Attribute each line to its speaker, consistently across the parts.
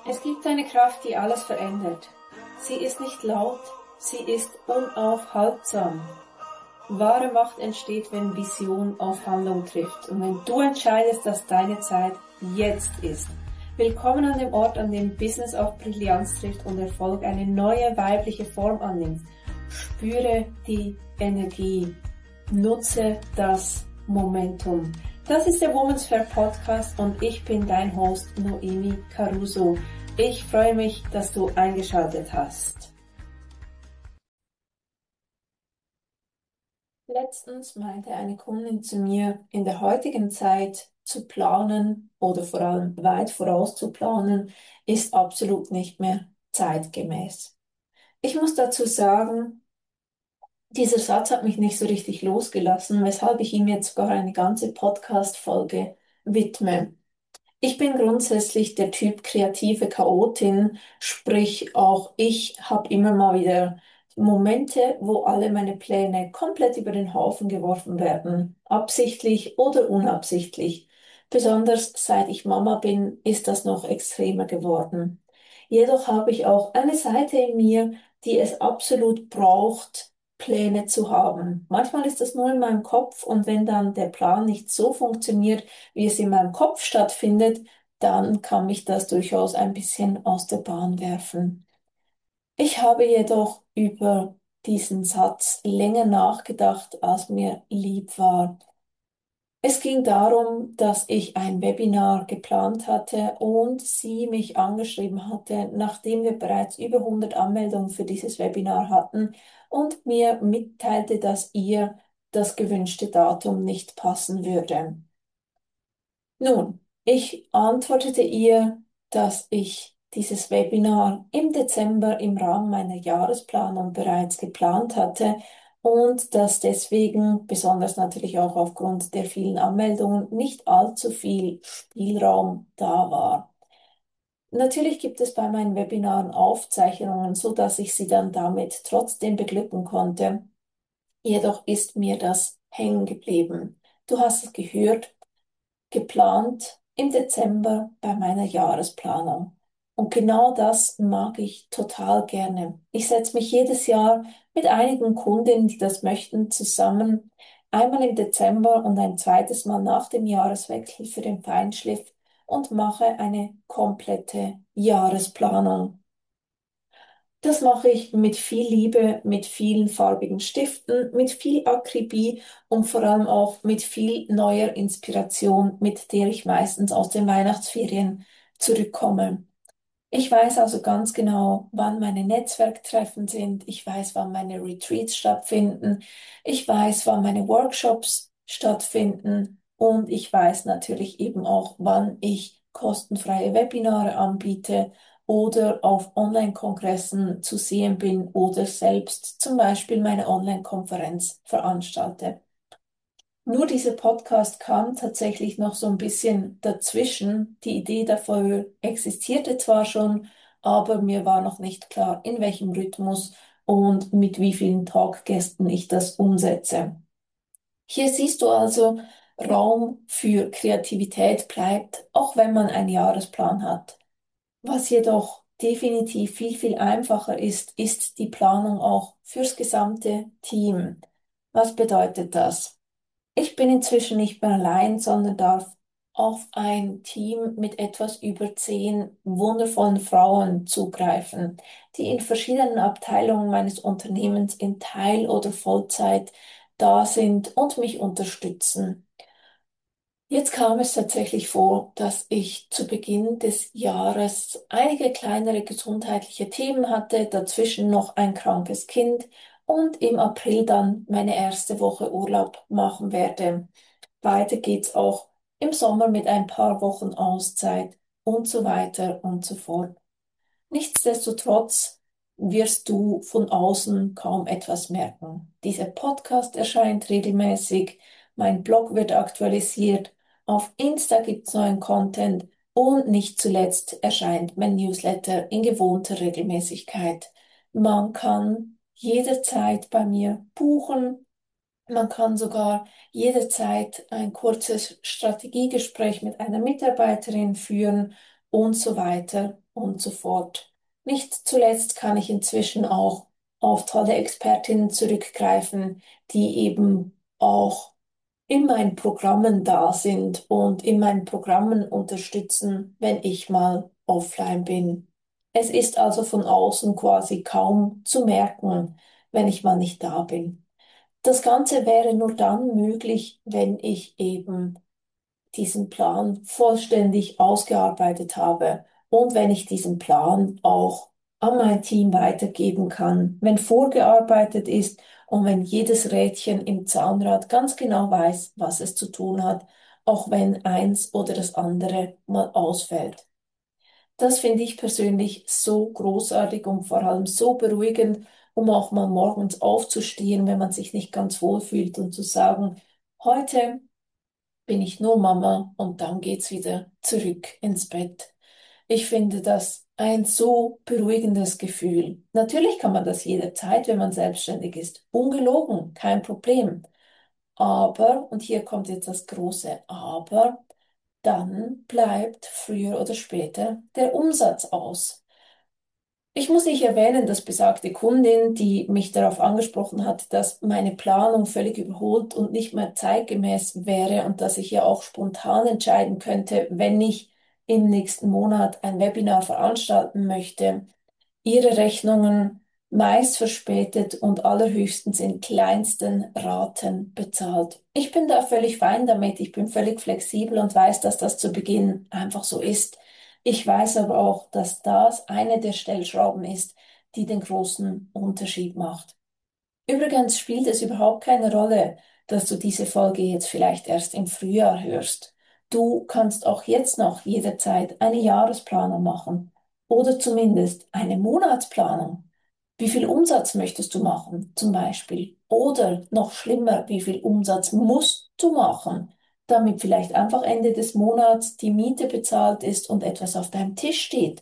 Speaker 1: Es gibt eine Kraft, die alles verändert. Sie ist nicht laut, sie ist unaufhaltsam. Wahre Macht entsteht, wenn Vision auf Handlung trifft und wenn du entscheidest, dass deine Zeit jetzt ist. Willkommen an dem Ort, an dem Business auf Brillanz trifft und Erfolg eine neue weibliche Form annimmt. Spüre die Energie. Nutze das Momentum. Das ist der Women's Fair Podcast und ich bin dein Host Noemi Caruso. Ich freue mich, dass du eingeschaltet hast. Letztens meinte eine Kundin zu mir, in der heutigen Zeit zu planen oder vor allem weit voraus zu planen, ist absolut nicht mehr zeitgemäß. Ich muss dazu sagen, dieser Satz hat mich nicht so richtig losgelassen, weshalb ich ihm jetzt sogar eine ganze Podcast-Folge widme. Ich bin grundsätzlich der Typ kreative Chaotin, sprich auch ich habe immer mal wieder Momente, wo alle meine Pläne komplett über den Haufen geworfen werden, absichtlich oder unabsichtlich. Besonders seit ich Mama bin, ist das noch extremer geworden. Jedoch habe ich auch eine Seite in mir, die es absolut braucht, Pläne zu haben. Manchmal ist das nur in meinem Kopf und wenn dann der Plan nicht so funktioniert, wie es in meinem Kopf stattfindet, dann kann mich das durchaus ein bisschen aus der Bahn werfen. Ich habe jedoch über diesen Satz länger nachgedacht, als mir lieb war. Es ging darum, dass ich ein Webinar geplant hatte und sie mich angeschrieben hatte, nachdem wir bereits über 100 Anmeldungen für dieses Webinar hatten und mir mitteilte, dass ihr das gewünschte Datum nicht passen würde. Nun, ich antwortete ihr, dass ich dieses Webinar im Dezember im Rahmen meiner Jahresplanung bereits geplant hatte und dass deswegen, besonders natürlich auch aufgrund der vielen Anmeldungen, nicht allzu viel Spielraum da war. Natürlich gibt es bei meinen Webinaren Aufzeichnungen, so dass ich sie dann damit trotzdem beglücken konnte. Jedoch ist mir das hängen geblieben. Du hast es gehört, geplant im Dezember bei meiner Jahresplanung. Und genau das mag ich total gerne. Ich setze mich jedes Jahr mit einigen Kundinnen, die das möchten, zusammen. Einmal im Dezember und ein zweites Mal nach dem Jahreswechsel für den Feinschliff und mache eine komplette Jahresplanung. Das mache ich mit viel Liebe, mit vielen farbigen Stiften, mit viel Akribie und vor allem auch mit viel neuer Inspiration, mit der ich meistens aus den Weihnachtsferien zurückkomme. Ich weiß also ganz genau, wann meine Netzwerktreffen sind. Ich weiß, wann meine Retreats stattfinden. Ich weiß, wann meine Workshops stattfinden. Und ich weiß natürlich eben auch, wann ich kostenfreie Webinare anbiete oder auf Online-Kongressen zu sehen bin oder selbst zum Beispiel meine Online-Konferenz veranstalte. Nur dieser Podcast kam tatsächlich noch so ein bisschen dazwischen. Die Idee dafür existierte zwar schon, aber mir war noch nicht klar, in welchem Rhythmus und mit wie vielen Talkgästen ich das umsetze. Hier siehst du also, Raum für Kreativität bleibt, auch wenn man einen Jahresplan hat. Was jedoch definitiv viel, viel einfacher ist, ist die Planung auch fürs gesamte Team. Was bedeutet das? Ich bin inzwischen nicht mehr allein, sondern darf auf ein Team mit etwas über 10 wundervollen Frauen zugreifen, die in verschiedenen Abteilungen meines Unternehmens in Teil- oder Vollzeit da sind und mich unterstützen. Jetzt kam es tatsächlich vor, dass ich zu Beginn des Jahres einige kleinere gesundheitliche Themen hatte, dazwischen noch ein krankes Kind und im April dann meine erste Woche Urlaub machen werde. Weiter geht's auch im Sommer mit ein paar Wochen Auszeit und so weiter und so fort. Nichtsdestotrotz wirst du von außen kaum etwas merken. Dieser Podcast erscheint regelmäßig, mein Blog wird aktualisiert, auf Insta gibt's neuen Content und nicht zuletzt erscheint mein Newsletter in gewohnter Regelmäßigkeit. Man kann jederzeit bei mir buchen, man kann sogar jederzeit ein kurzes Strategiegespräch mit einer Mitarbeiterin führen und so weiter und so fort. Nicht zuletzt kann ich inzwischen auch auf tolle Expertinnen zurückgreifen, die eben auch in meinen Programmen da sind und in meinen Programmen unterstützen, wenn ich mal offline bin. Es ist also von außen quasi kaum zu merken, wenn ich mal nicht da bin. Das Ganze wäre nur dann möglich, wenn ich eben diesen Plan vollständig ausgearbeitet habe und wenn ich diesen Plan auch an mein Team weitergeben kann, wenn vorgearbeitet ist und wenn jedes Rädchen im Zahnrad ganz genau weiß, was es zu tun hat, auch wenn eins oder das andere mal ausfällt. Das finde ich persönlich so großartig und vor allem so beruhigend, um auch mal morgens aufzustehen, wenn man sich nicht ganz wohl fühlt und zu sagen, heute bin ich nur Mama und dann geht's wieder zurück ins Bett. Ich finde das ein so beruhigendes Gefühl. Natürlich kann man das jederzeit, wenn man selbstständig ist. Ungelogen, kein Problem. Aber, und hier kommt jetzt das große Aber, dann bleibt früher oder später der Umsatz aus. Ich muss nicht erwähnen, dass besagte Kundin, die mich darauf angesprochen hat, dass meine Planung völlig überholt und nicht mehr zeitgemäß wäre und dass ich ja auch spontan entscheiden könnte, wenn ich im nächsten Monat ein Webinar veranstalten möchte, ihre Rechnungen meist verspätet und allerhöchstens in kleinsten Raten bezahlt. Ich bin da völlig fein damit, ich bin völlig flexibel und weiß, dass das zu Beginn einfach so ist. Ich weiß aber auch, dass das eine der Stellschrauben ist, die den großen Unterschied macht. Übrigens spielt es überhaupt keine Rolle, dass du diese Folge jetzt vielleicht erst im Frühjahr hörst. Du kannst auch jetzt noch jederzeit eine Jahresplanung machen oder zumindest eine Monatsplanung. Wie viel Umsatz möchtest du machen, zum Beispiel? Oder noch schlimmer, wie viel Umsatz musst du machen, damit vielleicht einfach Ende des Monats die Miete bezahlt ist und etwas auf deinem Tisch steht?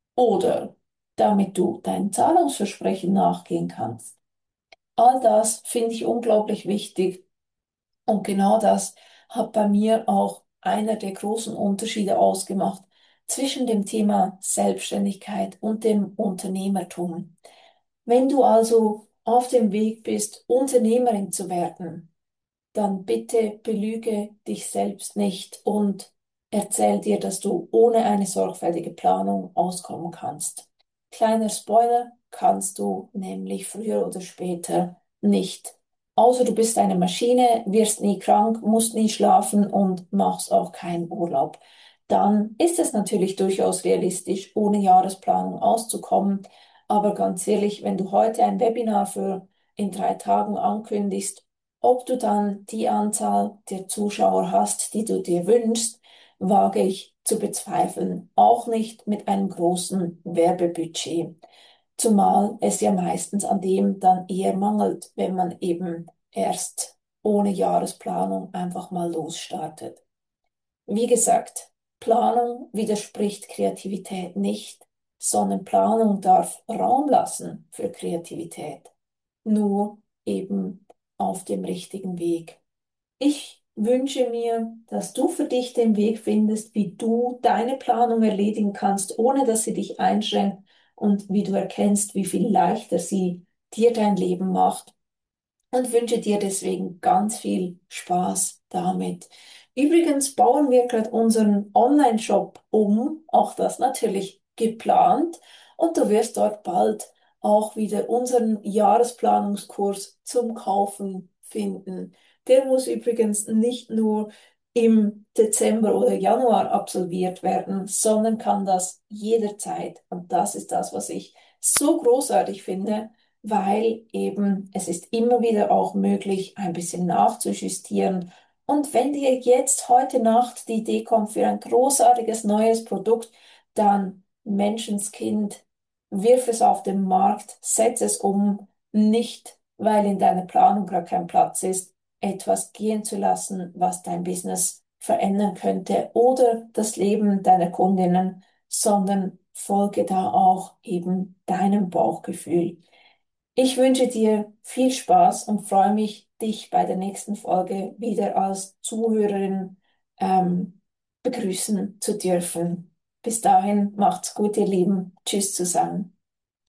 Speaker 1: Oder damit du dein Zahlungsversprechen nachgehen kannst? All das finde ich unglaublich wichtig und genau das hat bei mir auch einer der großen Unterschiede ausgemacht zwischen dem Thema Selbstständigkeit und dem Unternehmertum. Wenn du also auf dem Weg bist, Unternehmerin zu werden, dann bitte belüge dich selbst nicht und erzähl dir, dass du ohne eine sorgfältige Planung auskommen kannst. Kleiner Spoiler, kannst du nämlich früher oder später nicht. Außer du bist eine Maschine, wirst nie krank, musst nie schlafen und machst auch keinen Urlaub. Dann ist es natürlich durchaus realistisch, ohne Jahresplanung auszukommen. Aber ganz ehrlich, wenn du heute ein Webinar für in 3 Tagen ankündigst, ob du dann die Anzahl der Zuschauer hast, die du dir wünschst, wage ich zu bezweifeln. Auch nicht mit einem großen Werbebudget. Zumal es ja meistens an dem dann eher mangelt, wenn man eben erst ohne Jahresplanung einfach mal losstartet. Wie gesagt, Planung widerspricht Kreativität nicht, sondern Planung darf Raum lassen für Kreativität. Nur eben auf dem richtigen Weg. Ich wünsche mir, dass du für dich den Weg findest, wie du deine Planung erledigen kannst, ohne dass sie dich einschränkt und wie du erkennst, wie viel leichter sie dir dein Leben macht und wünsche dir deswegen ganz viel Spaß damit. Übrigens bauen wir gerade unseren Online-Shop um, auch das natürlich geplant, und du wirst dort bald auch wieder unseren Jahresplanungskurs zum Kaufen finden. Der muss übrigens nicht nur im Dezember oder Januar absolviert werden, sondern kann das jederzeit. Und das ist das, was ich so großartig finde, weil eben es ist immer wieder auch möglich, ein bisschen nachzujustieren. Und wenn dir jetzt heute Nacht die Idee kommt für ein großartiges neues Produkt, dann Menschenskind, wirf es auf den Markt, setz es um, nicht weil in deiner Planung gerade kein Platz ist, etwas gehen zu lassen, was dein Business verändern könnte oder das Leben deiner Kundinnen, sondern folge da auch eben deinem Bauchgefühl. Ich wünsche dir viel Spaß und freue mich, dich bei der nächsten Folge wieder als Zuhörerin begrüßen zu dürfen. Bis dahin, macht's gut, ihr Lieben. Tschüss zusammen.